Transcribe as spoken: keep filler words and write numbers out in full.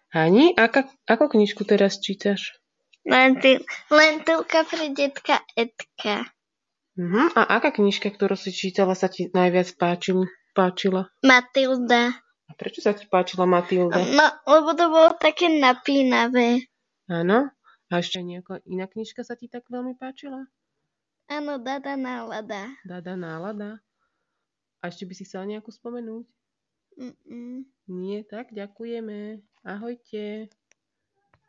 Hani, aká, ako knižku teraz čítaš? Lentil, lentilka pre detka Edka. Uh-huh. A aká knižka, ktorú si čítala, sa ti najviac páčil, páčila? Matilda. A prečo sa ti páčila Matilda? No, lebo to bolo také napínavé. Áno. A ešte nejaká iná knižka sa ti tak veľmi páčila? Áno, Dada nálada. Dada nálada. A ešte by si chcela nejakú spomenúť? Mm-mm. Nie, tak ďakujeme. Ahojte.